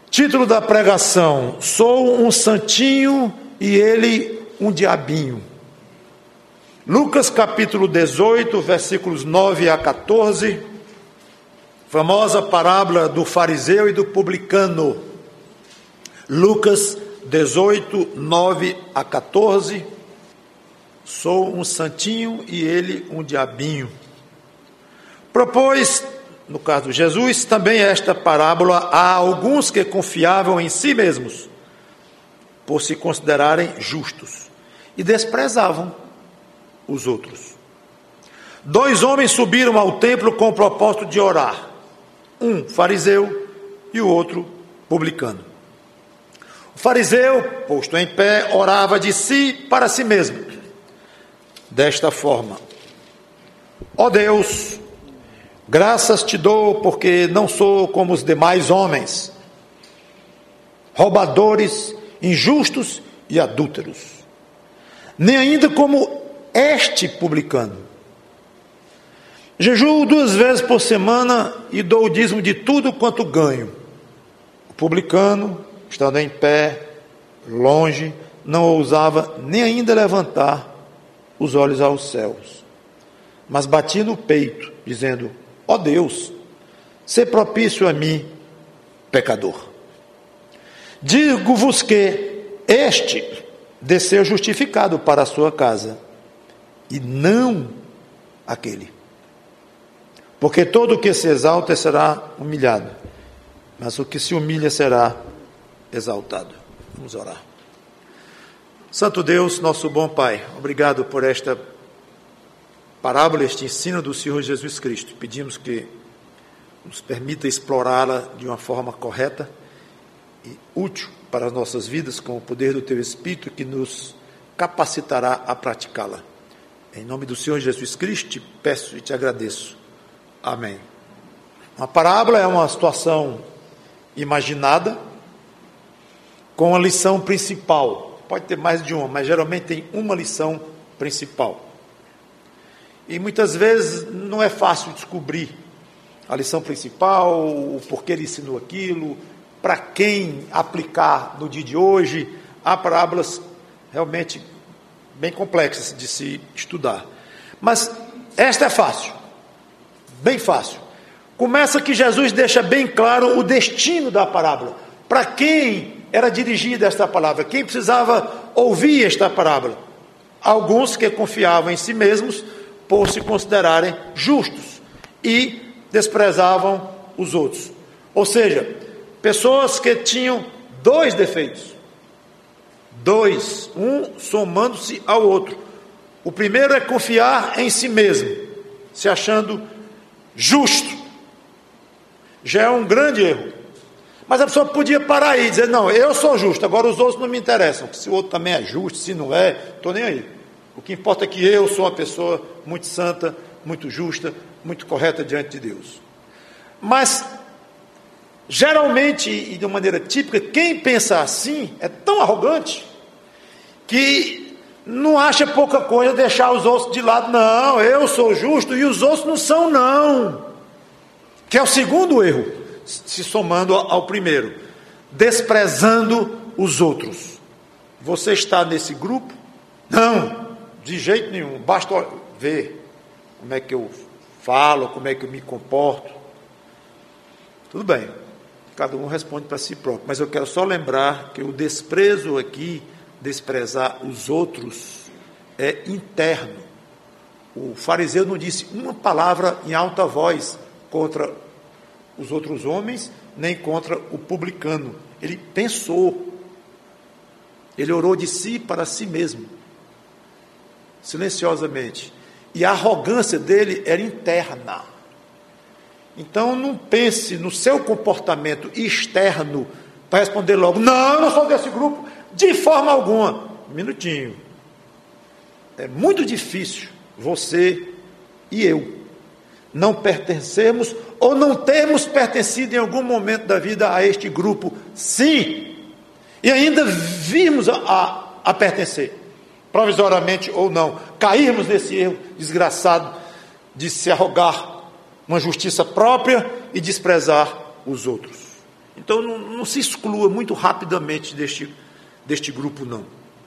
Título da pregação: Sou um santinho e ele um diabinho. Lucas capítulo 18, versículos 9 a 14, famosa parábola do fariseu e do publicano. Lucas 18, 9 a 14, sou um santinho e ele um diabinho. Propôs, no caso de Jesus, também esta parábola a alguns que confiavam em si mesmos, por se considerarem justos, e desprezavam os outros. 2 homens subiram ao templo com o propósito de orar, um fariseu e o outro publicano. O fariseu, posto em pé, orava de si para si mesmo, desta forma: ó Deus, graças te dou porque não sou como os demais homens, roubadores, injustos e adúlteros, nem ainda como este publicano. Jejuo 2 vezes por semana e dou o dízimo de tudo quanto ganho. O publicano, estando em pé, longe, não ousava nem ainda levantar os olhos aos céus, mas batia no peito, dizendo: ó Deus, sê propício a mim, pecador. Digo-vos que este desceu justificado para a sua casa, e não aquele. Porque todo o que se exalta será humilhado, mas o que se humilha será exaltado. Vamos orar. Santo Deus, nosso bom Pai, obrigado por esta parábola, este ensino do Senhor Jesus Cristo. Pedimos que nos permita explorá-la de uma forma correta e útil para as nossas vidas, com o poder do Teu Espírito que nos capacitará a praticá-la. Em nome do Senhor Jesus Cristo, te peço e te agradeço. Amém. Uma parábola é uma situação imaginada com a lição principal. Pode ter mais de uma, mas geralmente tem uma lição principal. E muitas vezes não é fácil descobrir a lição principal, o porquê ele ensinou aquilo, para quem aplicar no dia de hoje. Há parábolas realmente bem complexas de se estudar. Mas esta é fácil, bem fácil. Começa que Jesus deixa bem claro o destino da parábola. Para quem era dirigida esta palavra? Quem precisava ouvir esta parábola? Alguns que confiavam em si mesmos por se considerarem justos e desprezavam os outros. Ou seja, pessoas que tinham 2 defeitos. 2, um somando-se ao outro. O primeiro é confiar em si mesmo, se achando justo. Já é um grande erro. Mas a pessoa podia parar aí e dizer: não, eu sou justo, agora os outros não me interessam. Se o outro também é justo, se não é, estou nem aí. O que importa é que eu sou uma pessoa muito santa, muito justa, muito correta diante de Deus. Mas geralmente, e de uma maneira típica, quem pensa assim é tão arrogante que não acha pouca coisa deixar os outros de lado. Não, eu sou justo e os outros não são, não. Que é o segundo erro, se somando ao primeiro. Desprezando os outros. Você está nesse grupo? Não, de jeito nenhum. Basta ver como é que eu falo, como é que eu me comporto. Tudo bem, cada um responde para si próprio. Mas eu quero só lembrar que o desprezo aqui, desprezar os outros, é interno. O fariseu não disse uma palavra em alta voz contra os outros homens, nem contra o publicano. Ele pensou. Ele orou de si para si mesmo, silenciosamente. E a arrogância dele era interna. Então não pense no seu comportamento externo para responder logo: não, eu não sou desse grupo, de forma alguma. Um minutinho. É muito difícil você e eu não pertencermos ou não termos pertencido em algum momento da vida a este grupo, sim, e ainda virmos a pertencer, provisoriamente ou não, cairmos nesse erro desgraçado de se arrogar uma justiça própria e desprezar os outros. Então não se exclua muito rapidamente deste grupo, não.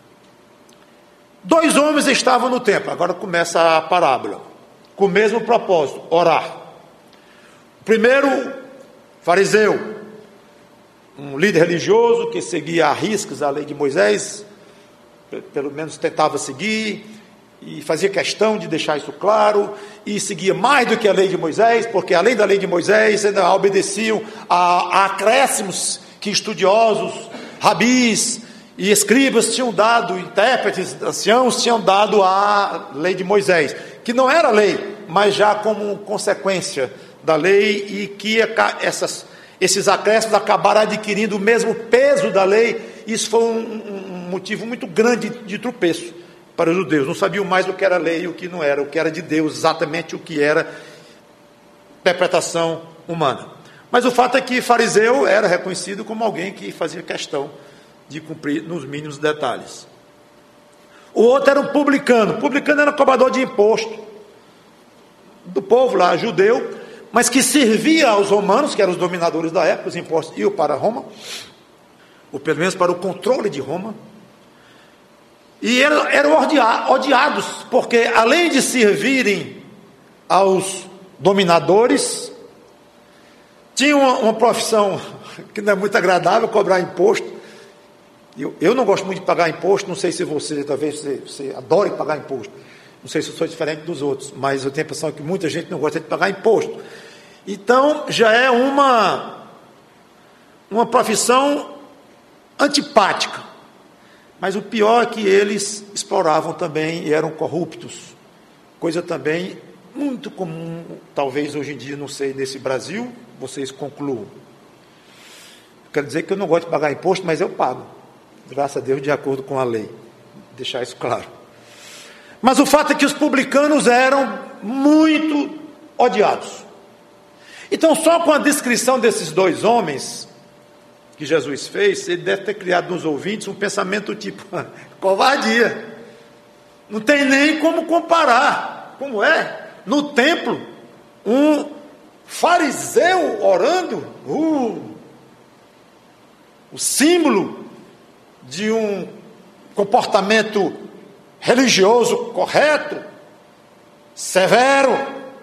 2 homens estavam no templo, agora começa a parábola, com o mesmo propósito, orar. O primeiro, fariseu, um líder religioso que seguia à riscas a lei de Moisés, pelo menos tentava seguir, e fazia questão de deixar isso claro, e seguia mais do que a lei de Moisés, porque além da lei de Moisés, ainda obedeciam a acréscimos que estudiosos, rabis e escribas tinham dado, intérpretes, anciãos tinham dado à lei de Moisés, que não era lei, mas já como consequência da lei, e que esses acréscimos acabaram adquirindo o mesmo peso da lei. Isso foi um motivo muito grande de tropeço para os judeus. Não sabiam mais o que era lei e o que não era, o que era de Deus, exatamente o que era interpretação humana. Mas o fato é que fariseu era reconhecido como alguém que fazia questão de cumprir nos mínimos detalhes. O outro era um publicano. O publicano era cobrador de imposto do povo lá, judeu, mas que servia aos romanos, que eram os dominadores da época. Os impostos iam para Roma, ou pelo menos para o controle de Roma. E eram odiados, porque além de servirem aos dominadores, tinham uma profissão que não é muito agradável, cobrar imposto. Eu não gosto muito de pagar imposto, não sei se você, talvez você adore pagar imposto. Não sei se eu sou diferente dos outros, mas eu tenho a impressão que muita gente não gosta de pagar imposto. Então, já é uma profissão antipática. Mas o pior é que eles exploravam também e eram corruptos. Coisa também muito comum, talvez hoje em dia, não sei, nesse Brasil, vocês concluam. Quero dizer que eu não gosto de pagar imposto, mas eu pago. Graças a Deus, de acordo com a lei. Deixar isso claro. Mas o fato é que os publicanos eram muito odiados. Então, só com a descrição desses 2 homens que Jesus fez, ele deve ter criado nos ouvintes um pensamento tipo, covardia. Não tem nem como comparar. Como é? No templo, um fariseu orando, o símbolo de um comportamento religioso correto, severo.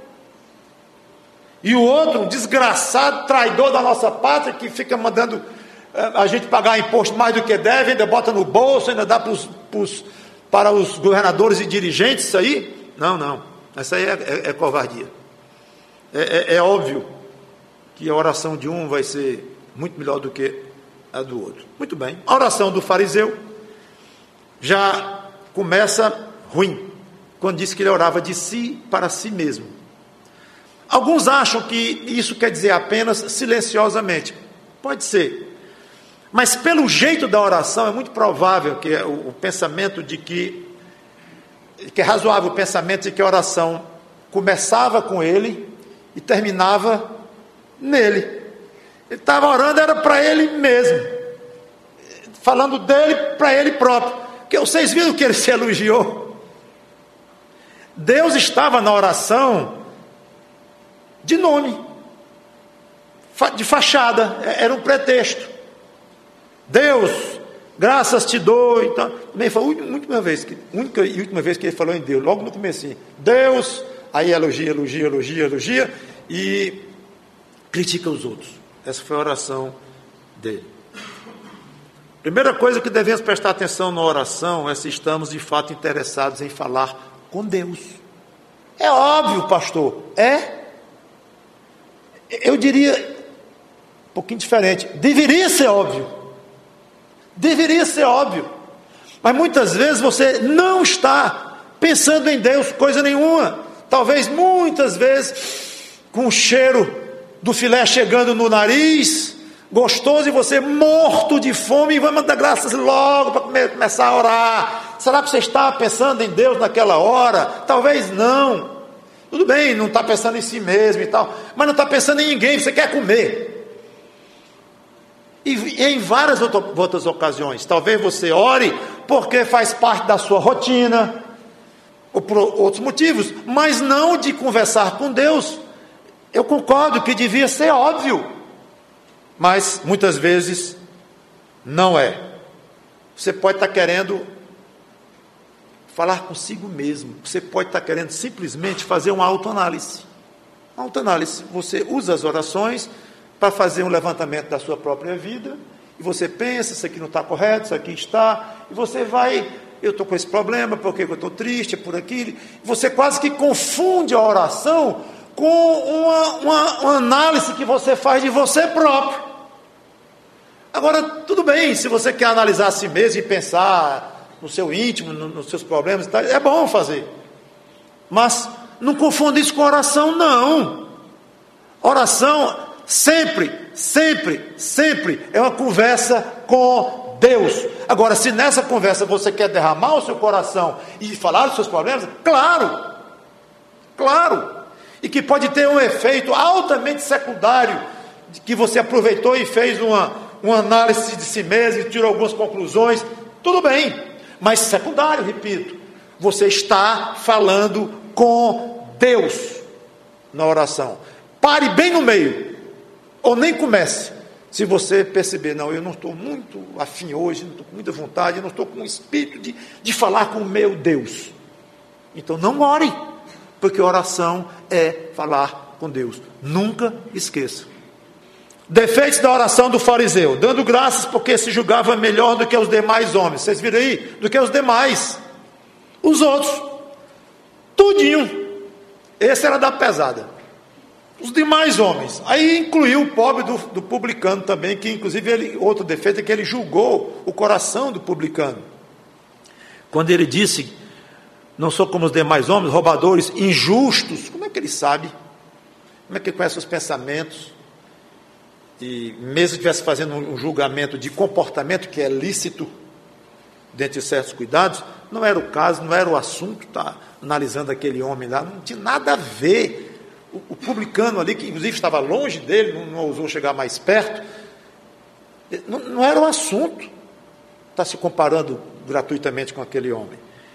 E o outro, um desgraçado, traidor da nossa pátria, que fica mandando a gente pagar imposto mais do que deve, ainda bota no bolso, ainda dá para os governadores e dirigentes, isso aí? Não, essa aí é covardia. É óbvio que a oração de um vai ser muito melhor do que a do outro. Muito bem, a oração do fariseu já começa ruim, quando diz que ele orava de si para si mesmo. Alguns acham que isso quer dizer apenas silenciosamente. Pode ser. Mas pelo jeito da oração, é muito provável que o pensamento de que é razoável o pensamento de que a oração começava com ele e terminava nele. Ele estava orando, era para ele mesmo. Falando dele para ele próprio. Porque vocês viram que ele se elogiou? Deus estava na oração de nome, de fachada, era um pretexto. Deus, graças te dou. Então, também foi a única e última vez que ele falou em Deus, logo no comecinho. Deus, aí elogia e critica os outros. Essa foi a oração dele. Primeira coisa que devemos prestar atenção na oração é se estamos de fato interessados em falar com Deus. É óbvio, pastor, eu diria um pouquinho diferente, deveria ser óbvio, mas muitas vezes você não está pensando em Deus coisa nenhuma, talvez muitas vezes com o cheiro do filé chegando no nariz, gostoso, e você morto de fome, e vai mandar graças logo para começar a orar. Será que você está pensando em Deus naquela hora? Talvez não. Tudo bem, não está pensando em si mesmo e tal, mas não está pensando em ninguém, você quer comer. E em várias outras ocasiões, talvez você ore porque faz parte da sua rotina, ou por outros motivos, mas não de conversar com Deus. Eu concordo que devia ser óbvio. mas muitas vezes não é. Você pode estar querendo falar consigo mesmo, você pode estar querendo simplesmente fazer uma autoanálise. Uma autoanálise, você usa as orações para fazer um levantamento da sua própria vida, e você pensa, isso aqui não está correto, isso aqui está, e você vai, eu estou com esse problema, porque eu estou triste, por aquilo, você quase que confunde a oração com uma análise que você faz de você próprio. Agora, tudo bem, se você quer analisar a si mesmo e pensar no seu íntimo, nos seus problemas, é bom fazer, mas não confunda isso com oração, não. Oração sempre é uma conversa com Deus. Agora, se nessa conversa você quer derramar o seu coração e falar dos seus problemas, claro, e que pode ter um efeito altamente secundário, que você aproveitou e fez uma análise de si mesmo e tirou algumas conclusões, tudo bem, mas secundário, repito, você está falando com Deus na oração. Pare bem no meio, ou nem comece. Se você perceber, não, eu não estou muito afim hoje, não estou com muita vontade, eu não estou com o espírito de falar com o meu Deus, então não ore, porque oração é falar com Deus. Nunca esqueça. Defeitos da oração do fariseu: dando graças porque se julgava melhor do que os demais homens. Vocês viram aí? Do que os demais, os outros, tudinho. Esse era da pesada, os demais homens. Aí incluiu o pobre do publicano também, que inclusive outro defeito é que ele julgou o coração do publicano, quando ele disse: não sou como os demais homens, roubadores, injustos. Como é que ele sabe? Como é que ele conhece os pensamentos? E mesmo que estivesse fazendo um julgamento de comportamento que é lícito, dentre certos cuidados, não era o caso, não era o assunto, tá analisando aquele homem lá, não tinha nada a ver. O publicano ali, que inclusive estava longe dele, não ousou chegar mais perto, não era o assunto, está se comparando gratuitamente com aquele homem.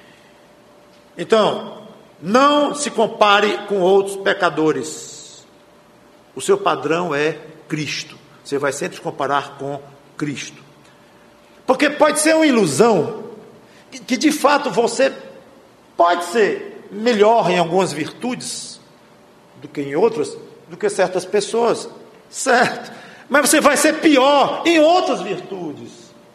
Então, não se compare com outros pecadores, o seu padrão é Cristo. Você vai sempre se comparar com Cristo, porque pode ser uma ilusão que de fato você pode ser melhor em algumas virtudes do que em outras, do que certas pessoas, certo? Mas você vai ser pior em outras virtudes.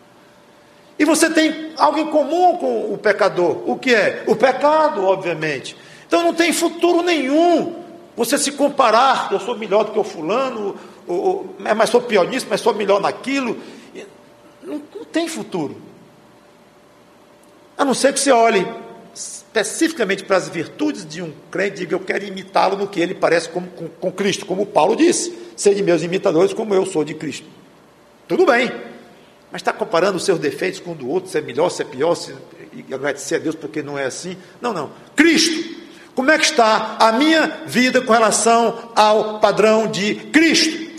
E você tem algo em comum com o pecador. O que é? O pecado, obviamente. Então não tem futuro nenhum você se comparar: eu sou melhor do que o fulano, mas sou pior nisso, mas sou melhor naquilo. Não tem futuro. A não ser que você olhe especificamente para as virtudes de um crente e diga: eu quero imitá-lo no que ele parece com Cristo, como Paulo disse: sede meus imitadores como eu sou de Cristo. Tudo bem, mas está comparando os seus defeitos com o do outro, se é melhor, se é pior, e agradecer a Deus porque não é assim. Não. Cristo. Como é que está a minha vida com relação ao padrão de Cristo?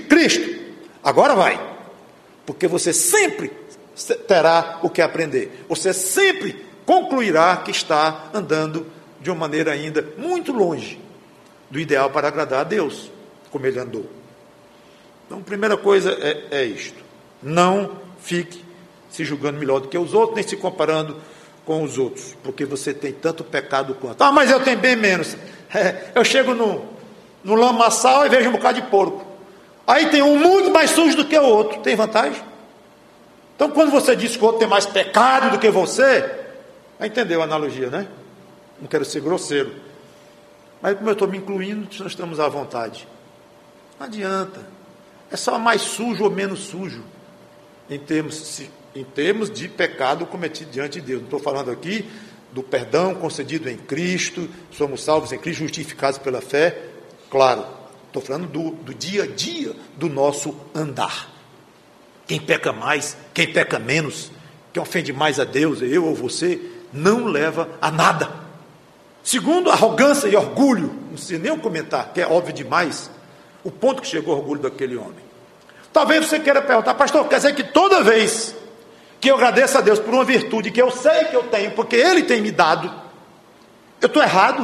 Agora vai, porque você sempre terá o que aprender. Você sempre concluirá que está andando de uma maneira ainda muito longe do ideal para agradar a Deus, como ele andou. Então, a primeira coisa é isto: não fique se julgando melhor do que os outros, nem se comparando com os outros, porque você tem tanto pecado quanto. Mas eu tenho bem menos. Eu chego no lamaçal e vejo um bocado de porco. Aí tem um muito mais sujo do que o outro. Tem vantagem? Então, quando você diz que o outro tem mais pecado do que você, entendeu a analogia, né? Não quero ser grosseiro, mas como eu estou me incluindo, nós estamos à vontade. Não adianta. É só mais sujo ou menos sujo, em termos de pecado cometido diante de Deus. Não estou falando aqui do perdão concedido em Cristo, somos salvos em Cristo, justificados pela fé, claro. Estou falando do dia a dia do nosso andar. Quem peca mais, quem peca menos, quem ofende mais a Deus, eu ou você, não leva a nada. Segundo, arrogância e orgulho, não sei nem comentar, que é óbvio demais, o ponto que chegou o orgulho daquele homem. Talvez você queira perguntar: pastor, quer dizer que toda vez que eu agradeço a Deus por uma virtude que eu sei que eu tenho, porque Ele tem me dado, eu estou errado?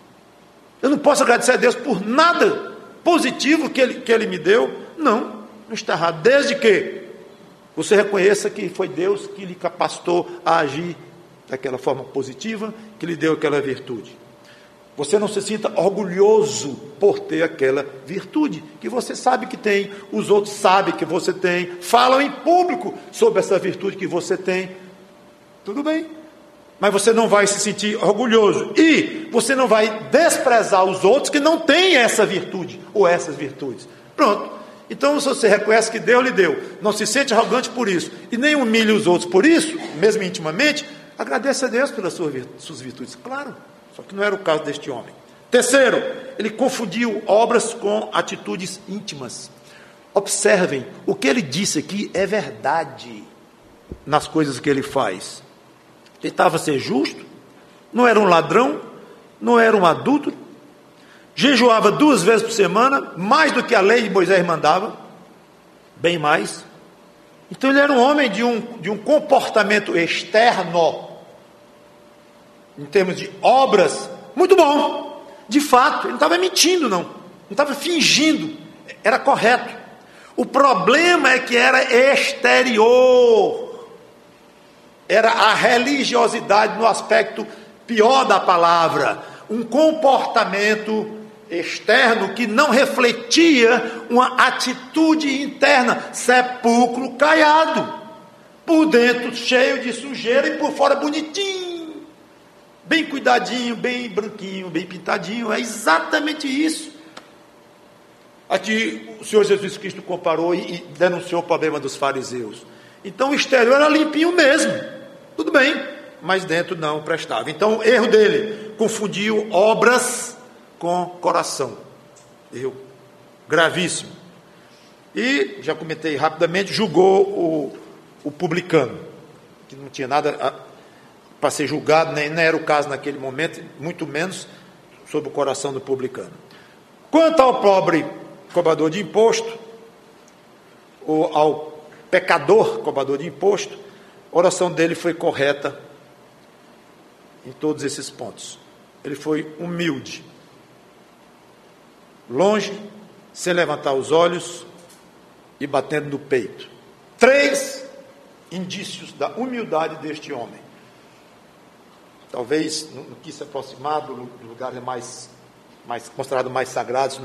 Eu não posso agradecer a Deus por nada positivo que ele me deu? Não Não está errado, desde que você reconheça que foi Deus que lhe capacitou a agir daquela forma positiva, que lhe deu aquela virtude. Você não se sinta orgulhoso por ter aquela virtude, que você sabe que tem, os outros sabem que você tem, falam em público sobre essa virtude que você tem. Tudo bem, mas você não vai se sentir orgulhoso, e você não vai desprezar os outros que não têm essa virtude, ou essas virtudes. Pronto. Então, se você reconhece que Deus lhe deu, não se sente arrogante por isso, e nem humilha os outros por isso, mesmo intimamente, agradeça a Deus pelas suas virtudes. Claro, só que não era o caso deste homem. Terceiro, ele confundiu obras com atitudes íntimas. Observem, o que ele disse aqui é verdade nas coisas que ele faz. Tentava ser justo, não era um ladrão, não era um adúltero, jejuava 2 vezes por semana, mais do que a lei de Moisés mandava, bem mais. Então ele era um homem de um comportamento externo, em termos de obras, muito bom. De fato, ele não estava mentindo, não estava fingindo, era correto. O problema é que era exterior, era a religiosidade no aspecto pior da palavra, um comportamento externo que não refletia uma atitude interna, sepulcro caiado, por dentro cheio de sujeira e por fora bonitinho, bem cuidadinho, bem branquinho, bem pintadinho. É exatamente isso. Aqui o Senhor Jesus Cristo comparou e denunciou o problema dos fariseus. Então o exterior era limpinho mesmo, tudo bem, mas dentro não prestava. Então o erro dele, confundiu obras com coração, erro gravíssimo. E, já comentei rapidamente, julgou o publicano, que não tinha nada para ser julgado, nem era o caso naquele momento, muito menos sobre o coração do publicano. Quanto ao pobre cobrador de imposto, ou ao pecador cobrador de imposto, a oração dele foi correta em todos esses pontos. Ele foi humilde, longe, sem levantar os olhos e batendo no peito. 3 indícios da humildade deste homem. Talvez não quis se aproximar do lugares mais considerados mais sagrados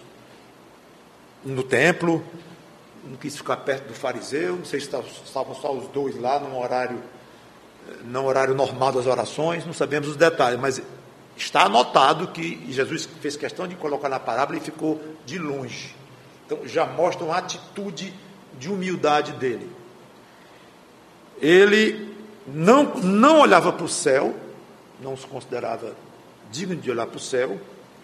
no templo, não quis ficar perto do fariseu, não sei se estavam só os dois lá no horário normal das orações, não sabemos os detalhes, mas está anotado que Jesus fez questão de colocar na parábola e ficou de longe. Então já mostra uma atitude de humildade dele. Ele não olhava para o céu, não se considerava digno de olhar para o céu,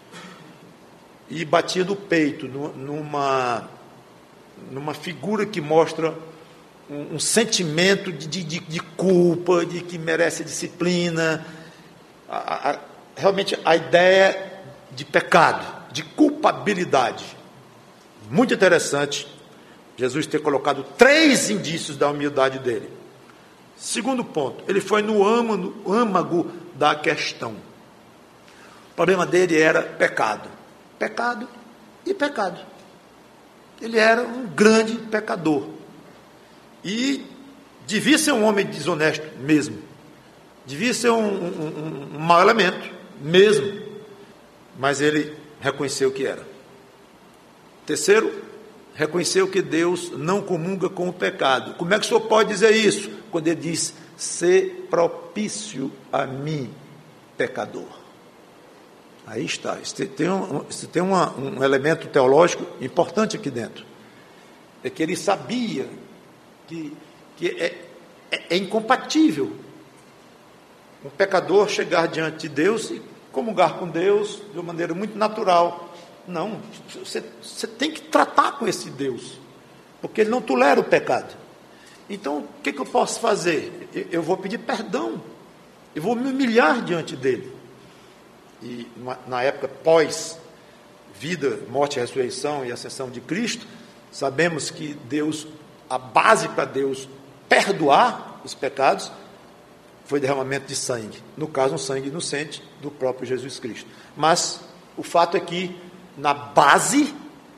e batia no peito, numa figura que mostra um sentimento de culpa, de que merece disciplina, realmente a ideia de pecado, de culpabilidade. Muito interessante Jesus ter colocado 3 indícios da humildade dele. Segundo ponto, ele foi no âmago da questão. O problema dele era pecado. Pecado e pecado. Ele era um grande pecador. E devia ser um homem desonesto mesmo. Devia ser um mau elemento mesmo. Mas ele reconheceu que era. Terceiro, reconheceu que Deus não comunga com o pecado. Como é que o senhor pode dizer isso? Quando ele diz, ser propício a mim, pecador. Aí está. Isso tem um elemento teológico importante aqui dentro. É que ele sabia que é incompatível um pecador chegar diante de Deus e comungar com Deus de uma maneira muito natural. Não, você tem que tratar com esse Deus, porque ele não tolera o pecado. Então, o que eu posso fazer? Eu vou pedir perdão, eu vou me humilhar diante dele. E na época pós-vida, morte, ressurreição e ascensão de Cristo, sabemos que Deus, a base para Deus perdoar os pecados, foi derramamento de sangue. No caso, um sangue inocente do próprio Jesus Cristo. Mas o fato é que, na base,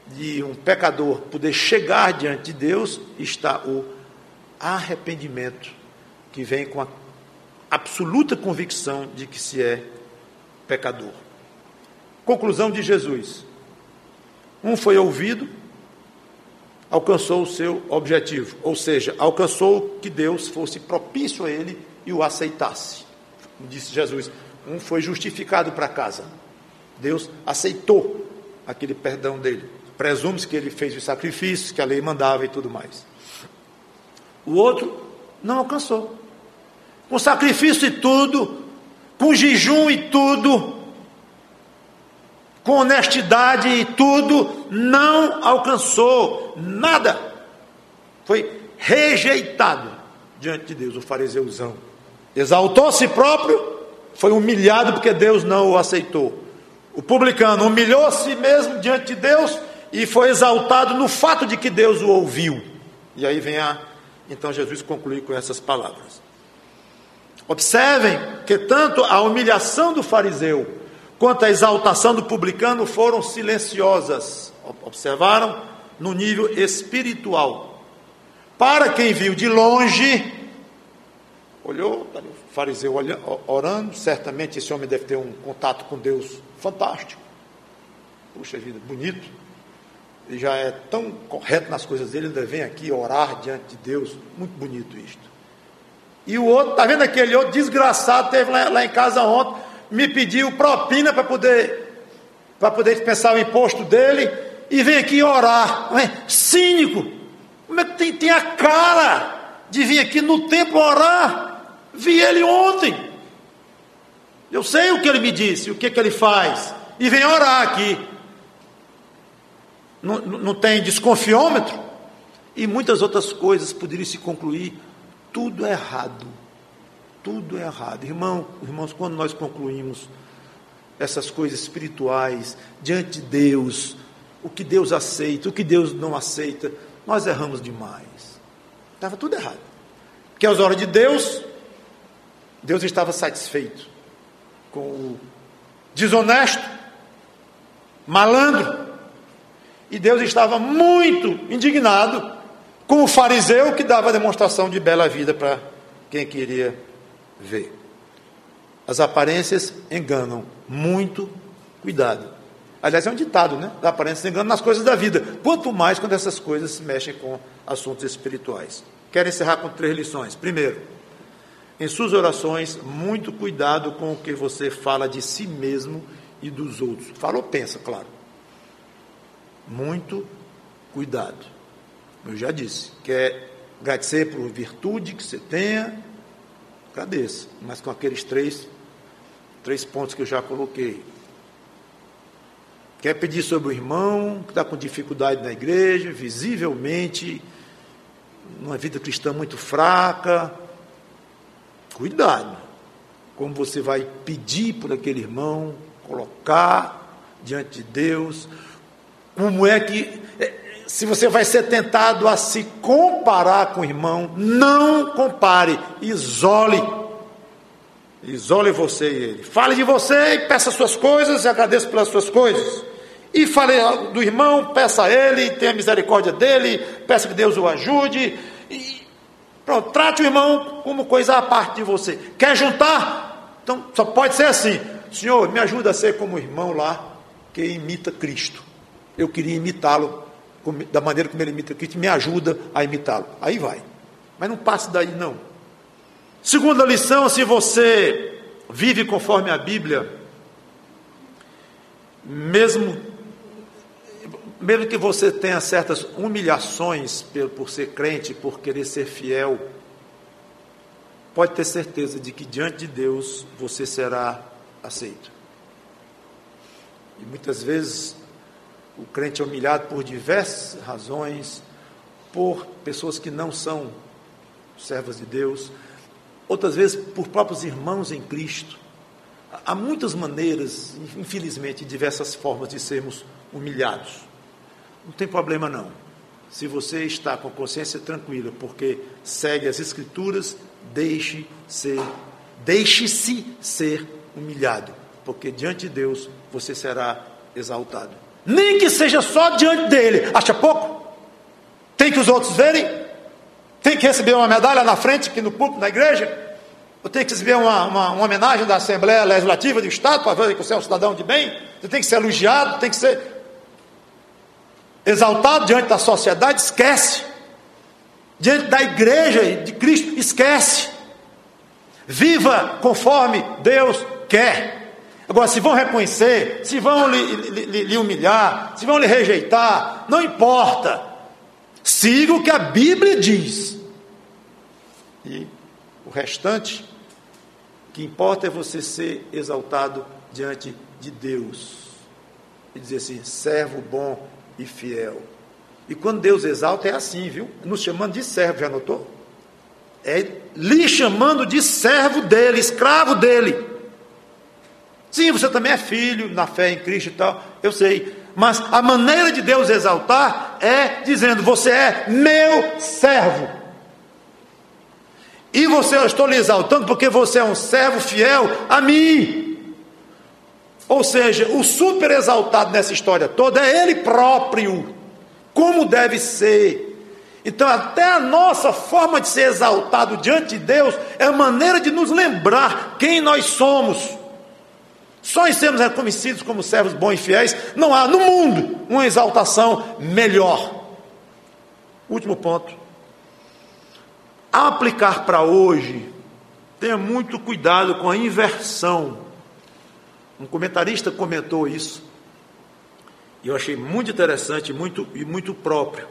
de um pecador poder chegar diante de Deus está o arrependimento, que vem com a absoluta convicção de que se é pecador. Conclusão de Jesus: um foi ouvido, alcançou o seu objetivo, ou seja, alcançou que Deus fosse propício a ele e o aceitasse. Disse Jesus, um foi justificado para casa. Deus aceitou aquele perdão dele. Presume-se que ele fez os sacrifícios que a lei mandava e tudo mais. O outro não alcançou. Com sacrifício e tudo, com jejum e tudo, com honestidade e tudo, não alcançou nada. Foi rejeitado diante de Deus, o fariseuzão. Exaltou a si próprio, foi humilhado porque Deus não o aceitou. O publicano humilhou a si mesmo diante de Deus e foi exaltado no fato de que Deus o ouviu. E aí vem então Jesus conclui com essas palavras. Observem que tanto a humilhação do fariseu quanto a exaltação do publicano foram silenciosas. Observaram? No nível espiritual. Para quem viu de longe, olhou, o fariseu orando, certamente esse homem deve ter um contato com Deus fantástico. Puxa vida, bonito. Ele já é tão correto nas coisas dele, ainda vem aqui orar diante de Deus. Muito bonito isto. E o outro, está vendo aquele outro desgraçado, teve lá em casa ontem, me pediu propina para poder dispensar o imposto dele, e vem aqui orar. Cínico! Como é que tem a cara de vir aqui no templo orar? Vi ele ontem. Eu sei o que ele me disse, o que ele faz. E vem orar aqui. Não tem desconfiômetro? E muitas outras coisas poderiam se concluir. Tudo errado. Tudo errado. Irmãos, quando nós concluímos essas coisas espirituais diante de Deus, o que Deus aceita, o que Deus não aceita, nós erramos demais. Estava tudo errado. Porque às horas de Deus estava satisfeito com o desonesto, malandro, e Deus estava muito indignado com o fariseu que dava demonstração de bela vida para quem queria ver. As aparências enganam. Muito cuidado. Aliás, é um ditado, né? As aparências enganam nas coisas da vida. Quanto mais quando essas coisas se mexem com assuntos espirituais. Quero encerrar com 3 lições. Primeiro, em suas orações, muito cuidado com o que você fala de si mesmo e dos outros. Fala ou pensa, claro. Muito cuidado. Eu já disse, quer agradecer por virtude que você tenha, agradeça, mas com aqueles três pontos que eu já coloquei. Quer pedir sobre o irmão que está com dificuldade na igreja, visivelmente, numa vida cristã muito fraca, cuidado, como você vai pedir por aquele irmão, colocar diante de Deus, como é que, se você vai ser tentado a se comparar com o irmão, não compare, isole você e ele, fale de você e peça suas coisas e agradeça pelas suas coisas, e fale do irmão, peça a ele, tenha misericórdia dele, peça que Deus o ajude, e pronto, trate o irmão como coisa à parte de você. Quer juntar? Então só pode ser assim: Senhor, me ajuda a ser como o irmão lá que imita Cristo. Eu queria imitá-lo da maneira como ele imita Cristo, me ajuda a imitá-lo. Aí vai, mas não passe daí não. Segunda lição: se você vive conforme a Bíblia, mesmo que você tenha certas humilhações por ser crente, por querer ser fiel, pode ter certeza de que diante de Deus você será aceito. E muitas vezes o crente é humilhado por diversas razões, por pessoas que não são servas de Deus, outras vezes por próprios irmãos em Cristo. Há muitas maneiras, infelizmente, diversas formas de sermos humilhados. Não tem problema não. Se você está com a consciência tranquila, porque segue as Escrituras, deixe-se ser humilhado, porque diante de Deus você será exaltado. Nem que seja só diante dele. Acha pouco? Tem que os outros verem? Tem que receber uma medalha na frente, aqui no púlpito, na igreja? Ou tem que receber uma homenagem da Assembleia Legislativa do Estado, para ver que você é um cidadão de bem? Você tem que ser elogiado, tem que ser exaltado diante da sociedade? Esquece. Diante da igreja de Cristo, esquece. Viva conforme Deus quer. Agora, se vão reconhecer, se vão lhe humilhar, se vão lhe rejeitar, não importa. Siga o que a Bíblia diz. E o restante, o que importa é você ser exaltado diante de Deus. E dizer assim, servo bom e fiel. E quando Deus exalta é assim, viu? Nos chamando de servo, já notou? É lhe chamando de servo dele, escravo dele. Sim, você também é filho na fé em Cristo e tal, eu sei. Mas a maneira de Deus exaltar é dizendo, você é meu servo. E eu estou lhe exaltando porque você é um servo fiel a mim. Ou seja, o super exaltado nessa história toda é ele próprio, como deve ser. Então até a nossa forma de ser exaltado diante de Deus é a maneira de nos lembrar quem nós somos. Só em sermos reconhecidos como servos bons e fiéis, não há no mundo uma exaltação melhor. Último ponto. Ao aplicar para hoje, tenha muito cuidado com a inversão. Um comentarista comentou isso, e eu achei muito interessante e muito próprio.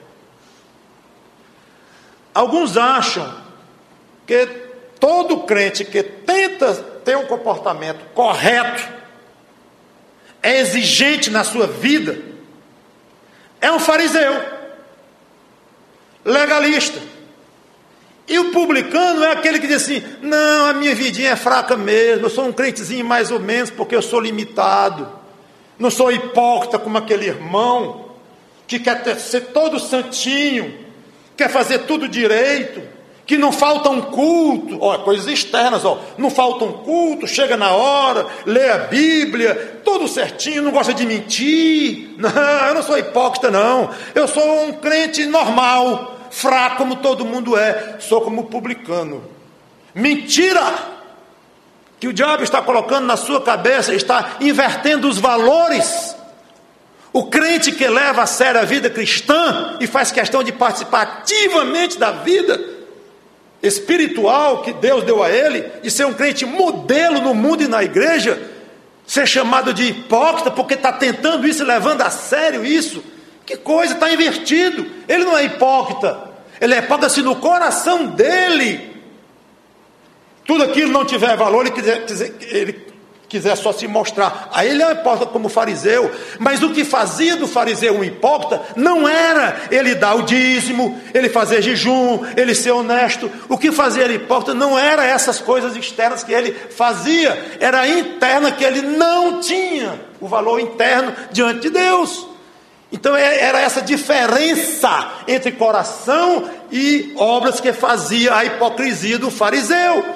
Alguns acham que todo crente que tenta ter um comportamento correto, é exigente na sua vida, é um fariseu, legalista. E o publicano é aquele que diz assim, não, a minha vidinha é fraca mesmo, eu sou um crentezinho mais ou menos, porque eu sou limitado, não sou hipócrita como aquele irmão, que quer ser todo santinho, quer fazer tudo direito, que não falta um culto, coisas externas, não falta um culto, chega na hora, lê a Bíblia, tudo certinho, não gosta de mentir. Não, eu não sou hipócrita não, eu sou um crente normal, fraco como todo mundo é, sou como publicano. Mentira! Que o diabo está colocando na sua cabeça, está invertendo os valores. O crente que leva a sério a vida cristã e faz questão de participar ativamente da vida espiritual que Deus deu a ele, e ser um crente modelo no mundo e na igreja, ser chamado de hipócrita porque está tentando isso e levando a sério isso, que coisa, está invertido. Ele não é hipócrita, ele é hipócrita se no coração dele tudo aquilo não tiver valor, ele quiser só se mostrar, aí ele é um hipócrita como fariseu. Mas o que fazia do fariseu um hipócrita não era ele dar o dízimo, ele fazer jejum, ele ser honesto. O que fazia ele hipócrita não era essas coisas externas que ele fazia, era a interna, que ele não tinha o valor interno diante de Deus. Então era essa diferença entre coração e obras que fazia a hipocrisia do fariseu.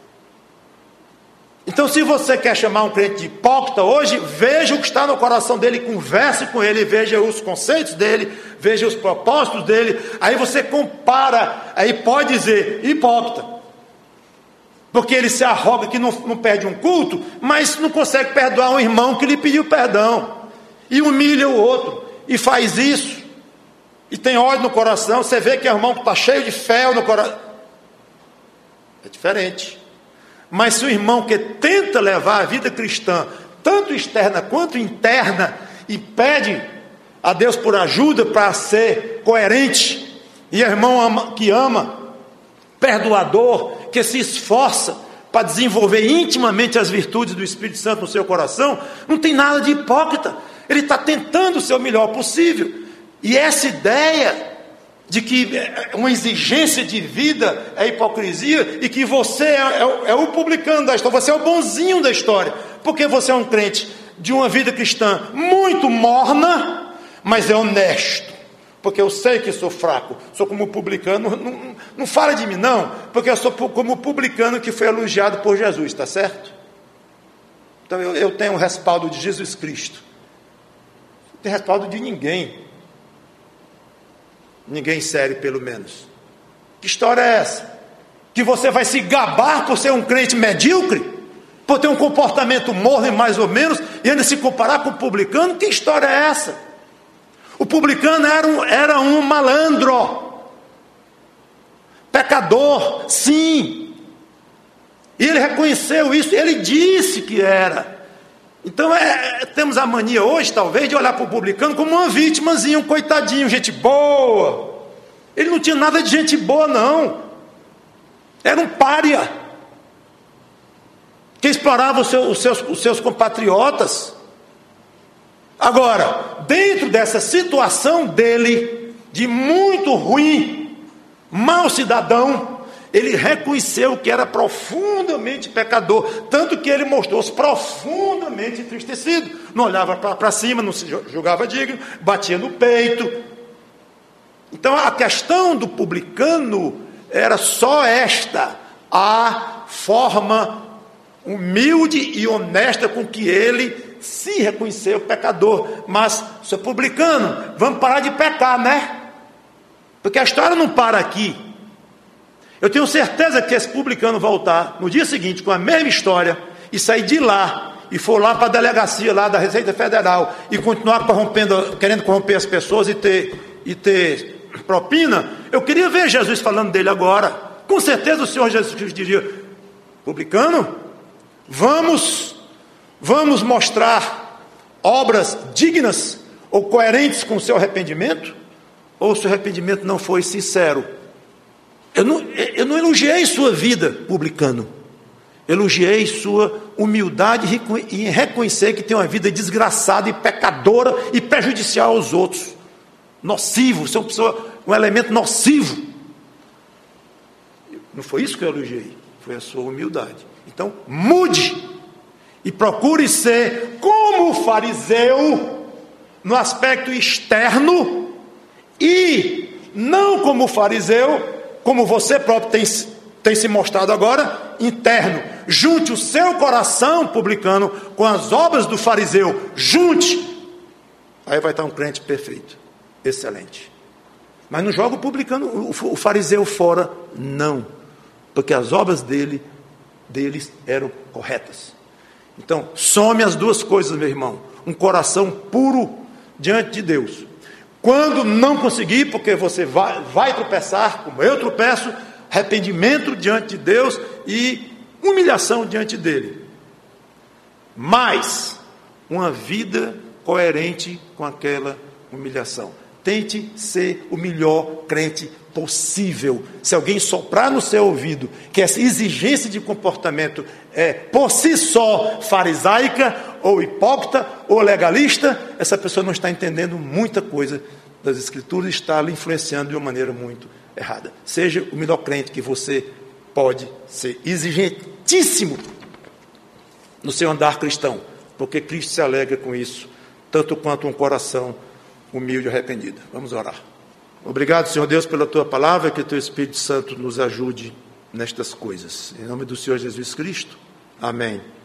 Então, se você quer chamar um crente de hipócrita hoje, veja o que está no coração dele, converse com ele, veja os conceitos dele, veja os propósitos dele, aí você compara, aí pode dizer hipócrita, porque ele se arroga que não perde um culto, mas não consegue perdoar um irmão que lhe pediu perdão, e humilha o outro, e faz isso, e tem ódio no coração. Você vê que é um irmão que está cheio de fel no coração, é diferente. Mas se o irmão que tenta levar a vida cristã, tanto externa quanto interna, e pede a Deus por ajuda para ser coerente, e é irmão que ama, perdoador, que se esforça para desenvolver intimamente as virtudes do Espírito Santo no seu coração, não tem nada de hipócrita, ele está tentando ser o melhor possível. E essa ideia de que uma exigência de vida é hipocrisia, e que você é o publicano da história, você é o bonzinho da história, porque você é um crente de uma vida cristã muito morna, mas é honesto, porque eu sei que sou fraco, sou como publicano, não fala de mim não, porque eu sou como publicano que foi elogiado por Jesus, está certo? Então eu tenho o respaldo de Jesus Cristo. tem respaldo de ninguém. Ninguém sério, pelo menos. Que história é essa? Que você vai se gabar por ser um crente medíocre? Por ter um comportamento morno e mais ou menos, e ainda se comparar com o publicano? Que história é essa? O publicano era um malandro, pecador, sim. E ele reconheceu isso, ele disse que era. Então temos a mania hoje, talvez, de olhar para o publicano como uma vítimazinha, um coitadinho, gente boa. Ele não tinha nada de gente boa, não. Era um pária, que explorava os seus compatriotas. Agora, dentro dessa situação dele, de muito ruim, mau cidadão, ele reconheceu que era profundamente pecador, tanto que ele mostrou-se profundamente entristecido, não olhava para cima, não se julgava digno, batia no peito. Então a questão do publicano era só esta, a forma humilde e honesta com que ele se reconheceu pecador. Mas, seu publicano, vamos parar de pecar, né? Porque a história não para aqui. Eu tenho certeza que esse publicano voltar no dia seguinte com a mesma história e sair de lá e for lá para a delegacia lá da Receita Federal e continuar querendo corromper as pessoas e ter propina, eu queria ver Jesus falando dele agora. Com certeza o Senhor Jesus Cristo diria: publicano, vamos mostrar obras dignas ou coerentes com o seu arrependimento? Ou o seu arrependimento não foi sincero? Eu não elogiei sua vida, publicano. Elogiei sua humildade em reconhecer que tem uma vida desgraçada e pecadora e prejudicial aos outros. Nocivo, você é uma pessoa, um elemento nocivo. Não foi isso que eu elogiei, foi a sua humildade. Então, mude e procure ser como o fariseu no aspecto externo e não como o fariseu, como você próprio tem se mostrado agora, interno. Junte o seu coração, publicano, com as obras do fariseu. Junte. Aí vai estar um crente perfeito. Excelente. Mas não joga o publicano, o fariseu fora, não. Porque as obras deles eram corretas. Então, some as duas coisas, meu irmão. Um coração puro diante de Deus. Quando não conseguir, porque você vai tropeçar, como eu tropeço, arrependimento diante de Deus e humilhação diante dele. Mas uma vida coerente com aquela humilhação. Tente ser o melhor crente possível. Se alguém soprar no seu ouvido que essa exigência de comportamento é por si só farisaica, ou hipócrita, ou legalista, essa pessoa não está entendendo muita coisa das Escrituras e está lhe influenciando de uma maneira muito errada. Seja o melhor crente que você pode ser, exigentíssimo no seu andar cristão, porque Cristo se alegra com isso, tanto quanto um coração humilde e arrependido. Vamos orar. Obrigado, Senhor Deus, pela Tua palavra, que o Teu Espírito Santo nos ajude nestas coisas. Em nome do Senhor Jesus Cristo. Amém.